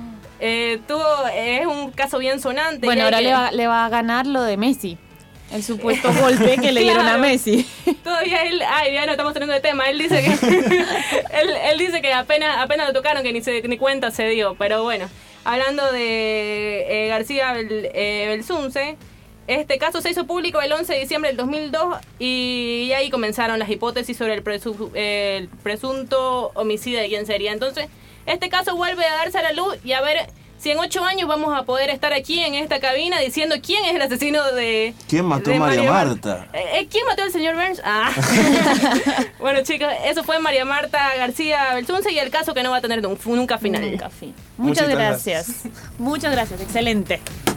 Es un caso bien sonante. Bueno, ahora le va a ganar lo de Messi. El supuesto golpe que le dieron a Messi. Todavía ya no estamos teniendo de tema. Él dice que él dice que apenas lo tocaron, que ni cuenta se dio. Pero bueno, hablando de García Belsunce, este caso se hizo público el 11 de diciembre del 2002 y ahí comenzaron las hipótesis sobre el presunto homicida de quién sería. Entonces, este caso vuelve a darse a la luz y a ver si en 8 años vamos a poder estar aquí en esta cabina diciendo quién es el asesino de... ¿Quién mató a María Marta? ¿Quién mató al señor Burns? Bueno, chicos, eso fue María Marta García Belsunce y el caso que no va a tener nunca final. Nunca fin. Muchas gracias. Muchas gracias, excelente.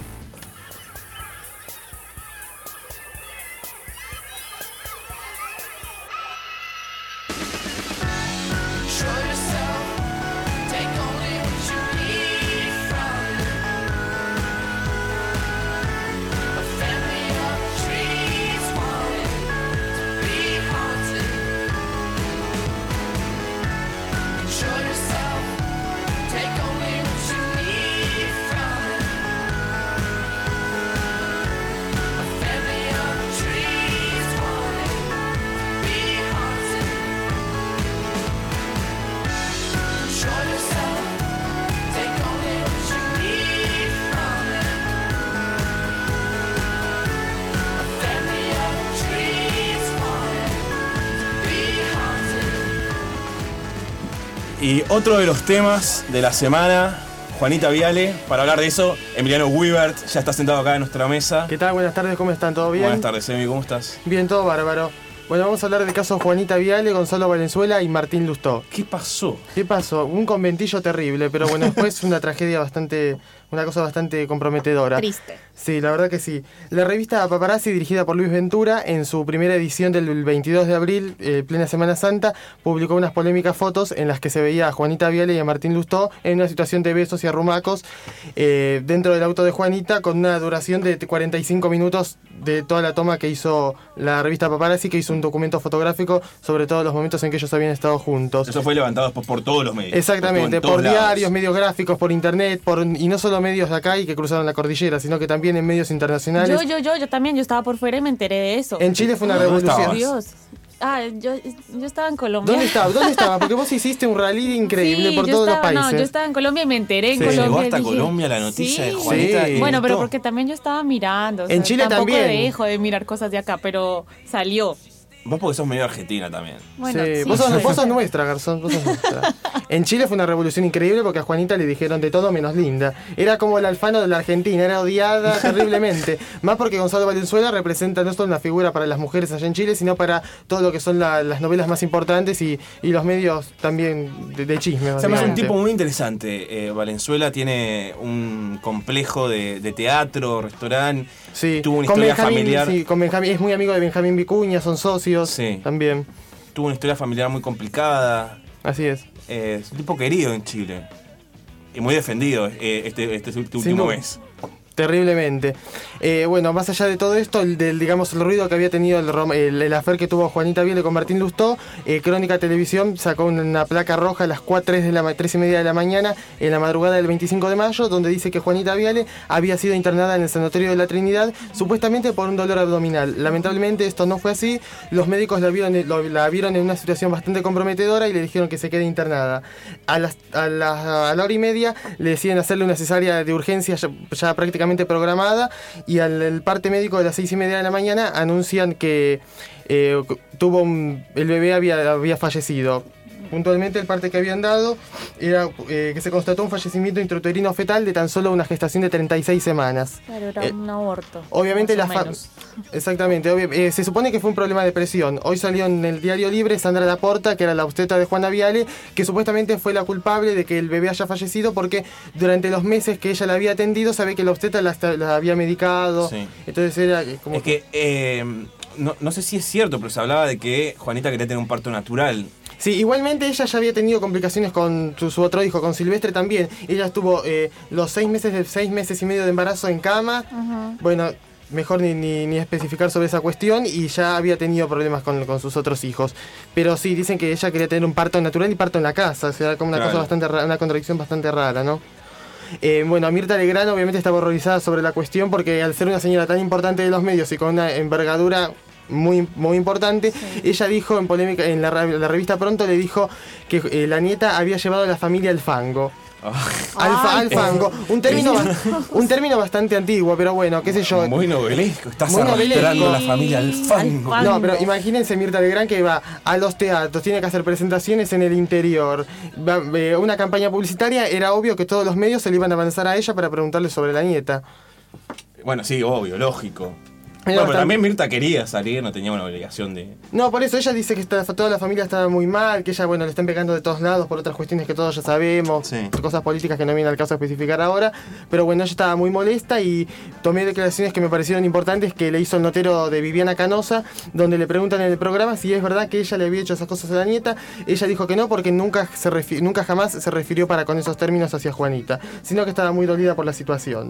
Y otro de los temas de la semana, Juanita Viale, para hablar de eso, Emiliano Wibert ya está sentado acá en nuestra mesa. ¿Qué tal? Buenas tardes, ¿cómo están? ¿Todo bien? Buenas tardes, Emi, ¿cómo estás? Bien, todo bárbaro. Bueno, vamos a hablar del caso Juanita Viale, Gonzalo Valenzuela y Martín Lustó. ¿Qué pasó? ¿Qué pasó? Un conventillo terrible, pero bueno, después una tragedia una cosa bastante comprometedora. Triste. Sí, la verdad que sí. La revista Paparazzi, dirigida por Luis Ventura, en su primera edición del 22 de abril, plena Semana Santa, publicó unas polémicas fotos en las que se veía a Juanita Viale y a Martín Lustó en una situación de besos y arrumacos dentro del auto de Juanita, con una duración de 45 minutos de toda la toma que hizo la revista Paparazzi, que hizo un documento fotográfico sobre todos los momentos en que ellos habían estado juntos. Eso fue levantado después por todos los medios. Exactamente, por diarios, medios gráficos, por internet, y no solo medios de acá y que cruzaron la cordillera, sino que también en medios internacionales. Yo también, yo estaba por fuera y me enteré de eso. En Chile fue una revolución. Dios. Yo estaba en Colombia. ¿Dónde estabas? Porque vos hiciste un rally increíble por todos los países. No, yo estaba en Colombia y me enteré en Colombia. Llegó hasta Colombia la noticia de Juanita. Sí. Bueno, pero porque también yo estaba mirando. En Chile también. Tampoco dejo de mirar cosas de acá, pero salió. Vos porque sos medio argentina también. Bueno, sí. Vos sos nuestra, Garzón, vos sos nuestra. En Chile fue una revolución increíble porque a Juanita le dijeron de todo menos linda. Era como el Alfano de la Argentina, era odiada terriblemente. Más porque Gonzalo Valenzuela representa no solo una figura para las mujeres allá en Chile, sino para todo lo que son las novelas más importantes y los medios también de chisme. O sea, es un tipo muy interesante. Valenzuela tiene un complejo de teatro, restaurante. Sí. Tuvo una historia familiar. Sí, con Benjamín, es muy amigo de Benjamín Vicuña, son socios. Sí. También. Tuvo una historia familiar muy complicada. Así es. Es un tipo querido en Chile. y muy defendido este último mes. Terriblemente. Bueno, más allá de todo esto, digamos, el ruido que había tenido el affair que tuvo Juanita Viale con Martín Lustó, Crónica Televisión sacó una placa roja a las 3:30 de la mañana en la madrugada del 25 de mayo, donde dice que Juanita Viale había sido internada en el Sanatorio de la Trinidad, supuestamente por un dolor abdominal. Lamentablemente esto no fue así, los médicos la vieron en una situación bastante comprometedora y le dijeron que se quede internada. A la hora y media le deciden hacerle una cesárea de urgencia ya prácticamente programada, y el parte médico de las 6:30 de la mañana anuncian que el bebé había fallecido. Puntualmente el parte que habían dado era que se constató un fallecimiento intrauterino fetal de tan solo una gestación de 36 semanas. Claro, era un aborto. Obviamente exactamente, se supone que fue un problema de presión. Hoy salió en el Diario Libre Sandra Laporta, que era la obstetra de Juana Viale, que supuestamente fue la culpable de que el bebé haya fallecido porque durante los meses que ella la había atendido sabe que la obstetra la había medicado. Sí. Entonces era como... Es que no sé si es cierto, pero se hablaba de que Juanita quería tener un parto natural. Sí, igualmente ella ya había tenido complicaciones con su otro hijo, con Silvestre también. Ella estuvo los 6 meses y medio de embarazo en cama. Uh-huh. Bueno, mejor ni especificar sobre esa cuestión, y ya había tenido problemas con sus otros hijos. Pero sí, dicen que ella quería tener un parto natural y parto en la casa. O sea, como una cosa bastante rara, una contradicción bastante rara, ¿no? Bueno, Mirta Legrand obviamente estaba horrorizada sobre la cuestión porque al ser una señora tan importante de los medios y con una envergadura muy, muy importante, sí. Ella dijo en polémica en la revista Pronto, le dijo que la nieta había llevado a la familia al fango. Al fango, un término bastante antiguo, pero bueno, qué sé yo. Muy novelesco, estás arrastrando a la familia al fango. No, pero imagínense Mirta Legrand que va a los teatros, tiene que hacer presentaciones en el interior, una campaña publicitaria, era obvio que todos los medios se le iban a avanzar a ella para preguntarle sobre la nieta. Bueno, sí, obvio, lógico. Bueno, pero también Mirta quería salir, no tenía una obligación de... No, por eso ella dice que toda la familia estaba muy mal, que ella, le están pegando de todos lados por otras cuestiones que todos ya sabemos, sí. Cosas políticas que no viene al caso a especificar ahora, pero bueno, ella estaba muy molesta y tomé declaraciones que me parecieron importantes que le hizo el notero de Viviana Canosa, donde le preguntan en el programa si es verdad que ella le había hecho esas cosas a la nieta. Ella dijo que no, porque nunca jamás se refirió con esos términos hacia Juanita, sino que estaba muy dolida por la situación.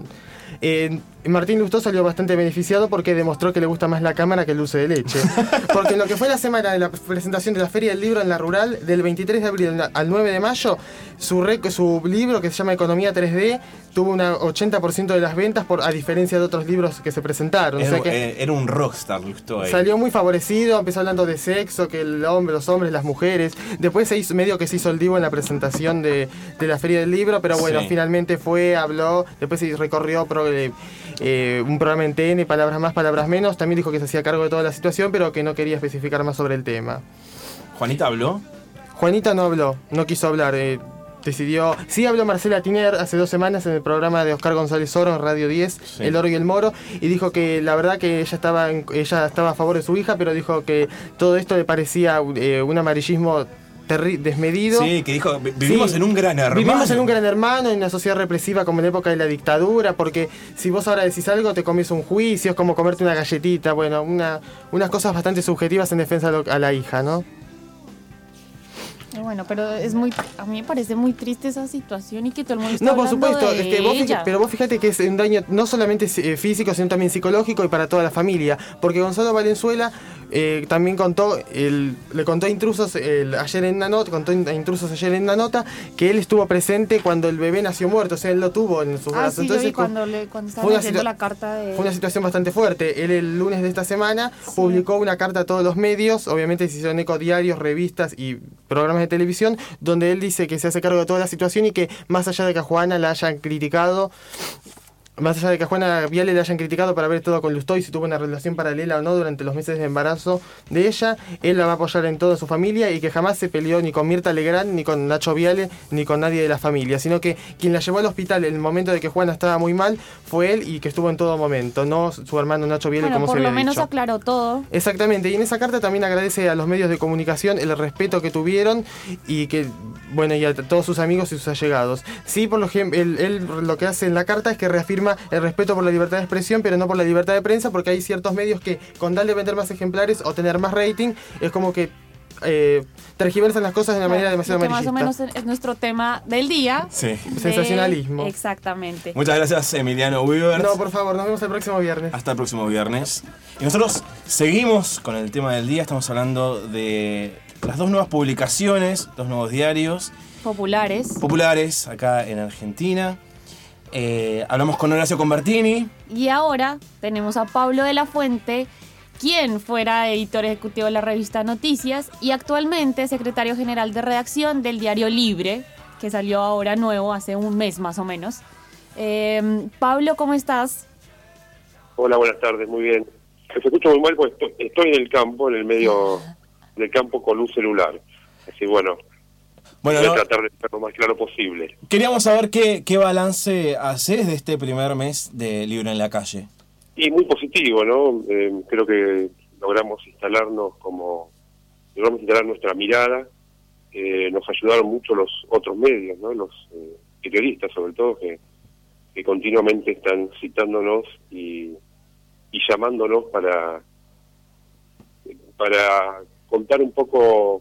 Martín Lustó salió bastante beneficiado porque demostró que le gusta más la cámara que el dulce de leche. Porque en lo que fue la semana de la presentación de la Feria del Libro en La Rural, del 23 de abril al 9 de mayo, su libro, que se llama Economía 3D, tuvo un 80% de las ventas, a diferencia de otros libros que se presentaron. Era un rockstar Lustó ahí. Salió muy favorecido, empezó hablando de sexo, que los hombres, las mujeres. Después medio que se hizo el divo en la presentación de la Feria del Libro, pero bueno, sí. Finalmente habló, después se recorrió un programa en TN, Palabras Más, Palabras Menos. También dijo que se hacía cargo de toda la situación, pero que no quería especificar más sobre el tema. ¿Juanita habló? Juanita no habló, no quiso hablar. Decidió... Sí habló Marcela Tiner hace 2 semanas en el programa de Oscar González Oro en Radio 10, sí. El Oro y el Moro, y dijo que la verdad que ella estaba a favor de su hija, pero dijo que todo esto le parecía un amarillismo desmedido. Sí, que dijo, vivimos en un gran hermano. Vivimos en un gran hermano, en una sociedad represiva como en la época de la dictadura, porque si vos ahora decís algo te comes un juicio, es como comerte una galletita. Bueno, unas cosas bastante subjetivas en defensa a la hija, ¿no? Bueno, pero a mí me parece muy triste esa situación y que todo el mundo está por hablando supuesto, de pero vos fíjate que es un daño no solamente físico, sino también psicológico y para toda la familia, porque Gonzalo Valenzuela también le contó a Intrusos ayer en una nota que él estuvo presente cuando el bebé nació muerto, o sea, él lo tuvo en sus brazos. Sí, entonces cuando estaba leyendo la carta fue una situación bastante fuerte. Él el lunes de esta semana publicó una carta a todos los medios, obviamente se hicieron eco diarios, revistas y programas de televisión, donde él dice que se hace cargo de toda la situación y que más allá de que a Juana la hayan criticado, más allá de que a Juana Viale le hayan criticado por haber estado con Lustó y si tuvo una relación paralela o no durante los meses de embarazo de ella, él la va a apoyar en toda su familia y que jamás se peleó ni con Mirta Legrand, ni con Nacho Viale, ni con nadie de la familia, sino que quien la llevó al hospital en el momento de que Juana estaba muy mal fue él y que estuvo en todo momento, no su hermano Nacho Viale, como se había dicho. Por lo menos aclaró todo. Exactamente, y en esa carta también agradece a los medios de comunicación el respeto que tuvieron y que, y a todos sus amigos y sus allegados. Sí, por lo que él lo que hace en la carta es que reafirma el respeto por la libertad de expresión, pero no por la libertad de prensa, porque hay ciertos medios que con tal de vender más ejemplares o tener más rating, es como que tergiversan las cosas de una manera demasiado que más amarillista. o menos es nuestro tema del día. Sí. Sensacionalismo. Exactamente. Muchas gracias, Emiliano Weaver. No, por favor, nos vemos el próximo viernes. Hasta el próximo viernes. Y nosotros seguimos con el tema del día. Estamos hablando de las dos nuevas publicaciones, dos nuevos diarios populares acá en Argentina. Hablamos con Horacio Convertini. Y ahora tenemos a Pablo de la Fuente, quien fuera editor ejecutivo de la revista Noticias y actualmente secretario general de redacción del diario Libre, que salió ahora nuevo hace un mes más o menos. Pablo, ¿cómo estás? Hola, buenas tardes, muy bien. Se escucha muy mal porque estoy en el campo, en el medio del campo con un celular. Así bueno, voy a tratar de ser lo más claro posible. Queríamos saber qué balance haces de este primer mes de Libre en la Calle. Y muy positivo, ¿no? Creo que logramos instalar nuestra mirada. Nos ayudaron mucho los otros medios, ¿no? Los periodistas, sobre todo, que continuamente están citándonos y llamándonos para contar un poco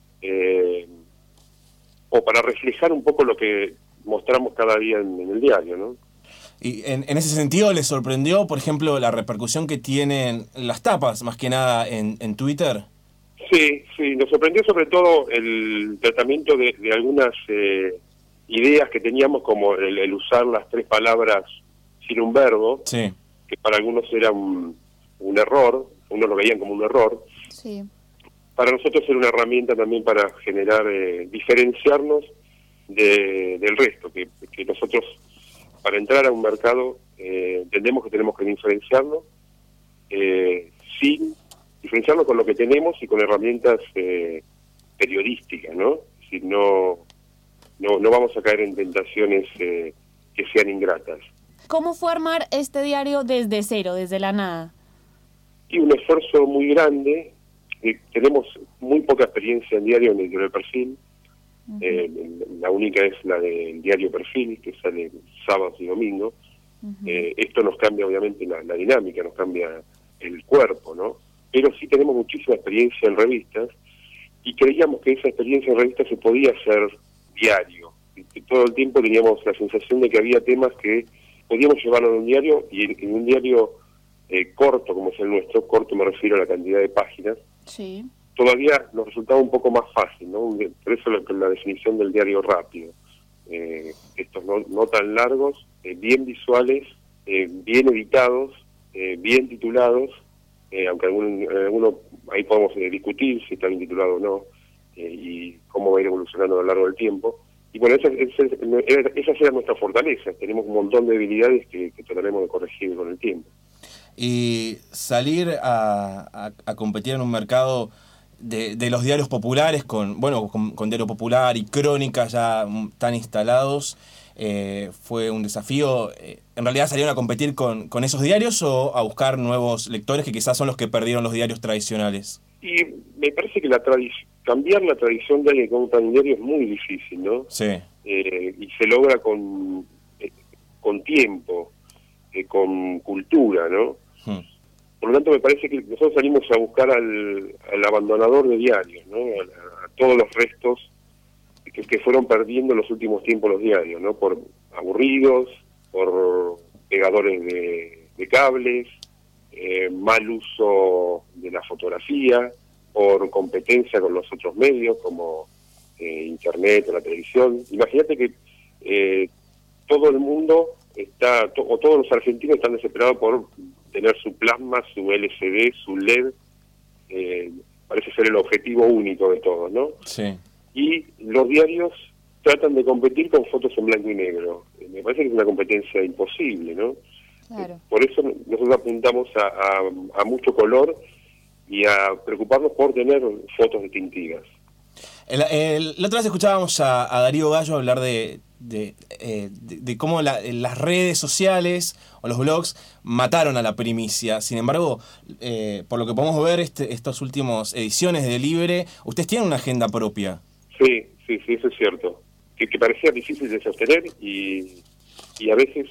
o para reflejar un poco lo que mostramos cada día en el diario, ¿no? Y en ese sentido, ¿les sorprendió, por ejemplo, la repercusión que tienen las tapas, más que nada en Twitter? Sí, nos sorprendió sobre todo el tratamiento de algunas ideas que teníamos, como el usar las tres palabras sin un verbo, sí, que para algunos era un error, unos lo veían como un error. Sí. Para nosotros era una herramienta también para generar, diferenciarnos del resto, que nosotros, para entrar a un mercado, entendemos que tenemos que diferenciarnos, diferenciarnos con lo que tenemos y con herramientas periodísticas, ¿no? Es decir, no vamos a caer en tentaciones que sean ingratas. ¿Cómo fue armar este diario desde cero, desde la nada? Y un esfuerzo muy grande. Tenemos muy poca experiencia en diario en el Perfil. La única es la del diario Perfil, que sale sábados y domingos. Esto nos cambia obviamente la dinámica, nos cambia el cuerpo, ¿no? Pero sí tenemos muchísima experiencia en revistas y creíamos que esa experiencia en revistas se podía hacer diario. Y todo el tiempo teníamos la sensación de que había temas que podíamos llevarlo en un diario, y en un diario corto, como es el nuestro, corto me refiero a la cantidad de páginas, sí, todavía nos resultaba un poco más fácil, ¿no? Por eso la definición del diario rápido. Estos no tan largos, bien visuales, bien editados, bien titulados, aunque alguno ahí podemos discutir si está bien titulado o no, y cómo va a ir evolucionando a lo largo del tiempo. Y bueno, esas eran nuestras fortalezas. Tenemos un montón de debilidades que trataremos de corregir con el tiempo. Y salir a competir en un mercado de los diarios populares con Diario Popular y Crónica ya tan instalados, fue un desafío. ¿En realidad salieron a competir con esos diarios o a buscar nuevos lectores que quizás son los que perdieron los diarios tradicionales? Y me parece que cambiar la tradición de alguien con un diario es muy difícil, ¿no? Sí. Y se logra con tiempo, con cultura, ¿no? Por lo tanto, me parece que nosotros salimos a buscar al abandonador de diarios, ¿no? A todos los restos que fueron perdiendo en los últimos tiempos los diarios, ¿no? Por aburridos, por pegadores de cables, mal uso de la fotografía, por competencia con los otros medios como internet o la televisión. Imagínate que todo el mundo o todos los argentinos están desesperados por tener su plasma, su LCD, su LED. Parece ser el objetivo único de todos, ¿no? Sí. Y los diarios tratan de competir con fotos en blanco y negro. Me parece que es una competencia imposible, ¿no? Claro. Por eso nosotros apuntamos a mucho color y a preocuparnos por tener fotos distintivas. La otra vez escuchábamos a Darío Gallo hablar de cómo las redes sociales o los blogs mataron a la primicia. Sin embargo, por lo que podemos ver, estas últimas ediciones de Libre, ustedes tienen una agenda propia. Sí, eso es cierto. Que parecía difícil de sostener y a veces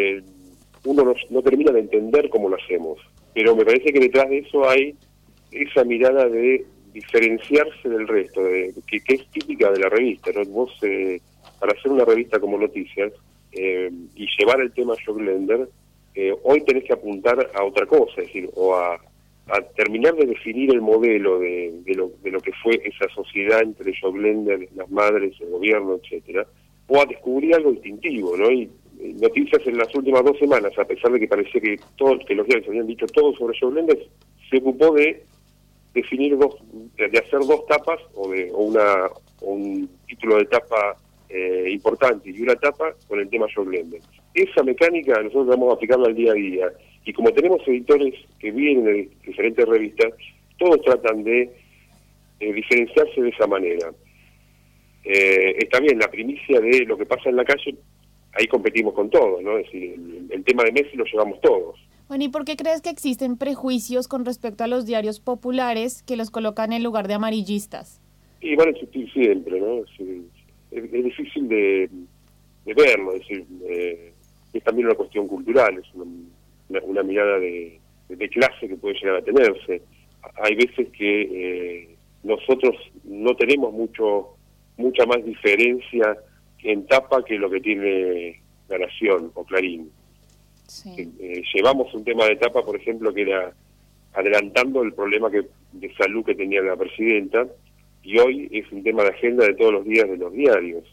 uno no termina de entender cómo lo hacemos. Pero me parece que detrás de eso hay esa mirada de diferenciarse del resto, que es típica de la revista, ¿no? Vos, para hacer una revista como Noticias y llevar el tema Joe Glender, hoy tenés que apuntar a otra cosa, es decir, o a terminar de definir el modelo de lo que fue esa sociedad entre Joe Glender, las madres, el gobierno, etcétera, o a descubrir algo distintivo, ¿no? Y Noticias en las últimas 2 semanas, a pesar de que parecía que los diarios habían dicho todo sobre Joe Glender, se ocupó de definir de hacer 2 tapas o un título de tapa importante y una tapa con el tema Joe Glender. Esa mecánica nosotros vamos a aplicarla al día a día, y como tenemos editores que vienen de diferentes revistas, todos tratan de diferenciarse de esa manera. Está bien, la primicia de lo que pasa en la calle, ahí competimos con todos, ¿no? Es decir, el tema de Messi lo llevamos todos. Bueno, ¿y por qué crees que existen prejuicios con respecto a los diarios populares que los colocan en lugar de amarillistas? Y van a existir siempre, ¿no? Es difícil de verlo, es decir, es también una cuestión cultural, es una mirada de clase que puede llegar a tenerse. Hay veces que nosotros no tenemos mucha más diferencia en tapa que lo que tiene La Nación o Clarín. Sí. Llevamos un tema de tapa, por ejemplo, que era adelantando el problema de salud que tenía la presidenta, y hoy es un tema de agenda de todos los días de los diarios.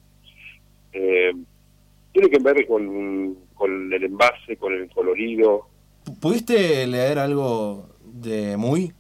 Tiene que ver con el envase, con el colorido. ¿Pudiste leer algo de Muy?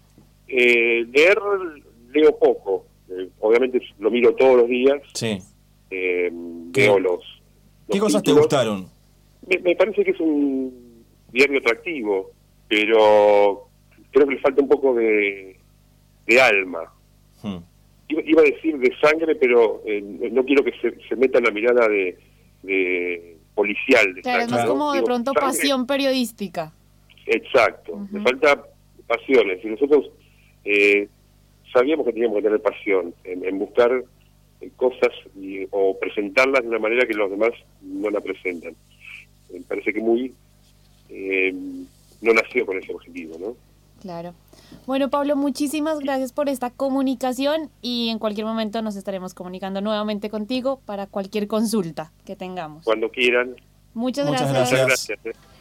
Leo poco. Obviamente lo miro todos los días. Sí. Veo los ¿Qué cosas te gustaron? Me parece que es un diario atractivo, pero creo que le falta un poco de alma. Iba a decir de sangre, pero no quiero que se meta en la mirada de policial. Claro, es más como de pronto sangre, pasión periodística. Exacto, le falta pasiones. Y nosotros sabíamos que teníamos que tener pasión en buscar cosas o presentarlas de una manera que los demás no la presentan. Me parece que Muy no nació con ese objetivo, ¿no? Claro. Bueno, Pablo, muchísimas gracias por esta comunicación, y en cualquier momento nos estaremos comunicando nuevamente contigo para cualquier consulta que tengamos. Cuando quieran. Muchas gracias. Muchas gracias.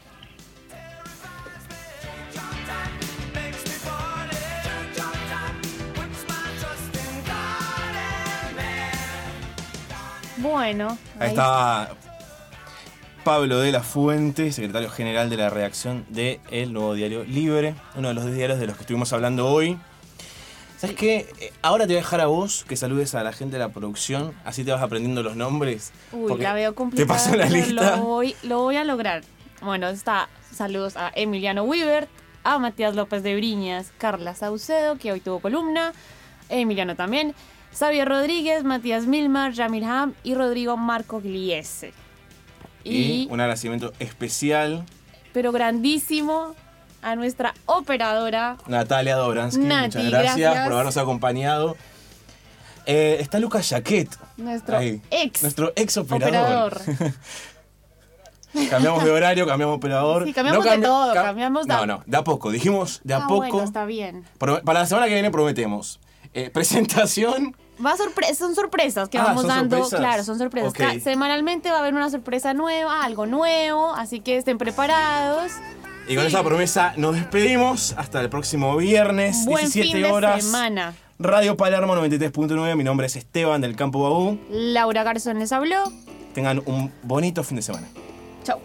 Bueno, ahí estaba Pablo de la Fuente, secretario general de la redacción de El Nuevo Diario Libre, uno de los diarios de los que estuvimos hablando hoy. ¿Sabes qué? Ahora te voy a dejar a vos que saludes a la gente de la producción, así te vas aprendiendo los nombres. Uy, la veo complicada. ¿Te pasó la lista? Lo voy a lograr. Bueno, saludos a Emiliano Weaver, a Matías López de Briñas, Carla Saucedo, que hoy tuvo columna, Emiliano también, Xavier Rodríguez, Matías Milmar, Ramil Ham y Rodrigo Marco Gliese. Y un agradecimiento especial, pero grandísimo, a nuestra operadora Natalia Dobransky. Muchas gracias por habernos acompañado. Está Lucas Jaquet, nuestro ex operador. Cambiamos de horario, cambiamos de operador. Sí, cambiamos de todo, cambiamos de... No, de a poco, dijimos de a poco. Bueno, está bien. Para la semana que viene prometemos presentación. Son sorpresas que vamos dando. ¿Sorpresas? Claro, son sorpresas. Okay. Semanalmente va a haber una sorpresa nueva, algo nuevo, así que estén preparados. Y con esa promesa nos despedimos hasta el próximo viernes, Buen 17 fin de horas. Semana. Radio Palermo 93.9, mi nombre es Esteban del Campo Bagú. Laura Garzón les habló. Tengan un bonito fin de semana. Chau.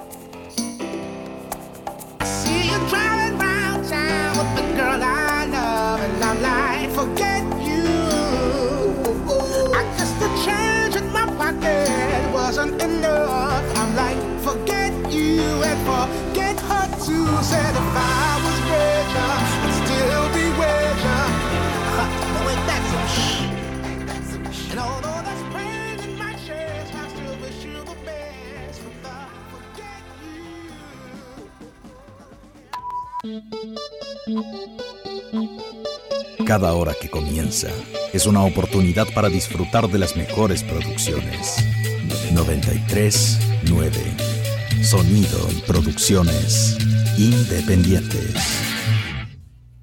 Wasn't enough. I'm like, forget you and forget her too. Said if I was richer, I'd still be richer. No, wait, that's some shh. And although that's pain in my chest, I still wish you the best. Forget you. Cada hora que comienza es una oportunidad para disfrutar de las mejores producciones. 93.9 Sonido y producciones independientes.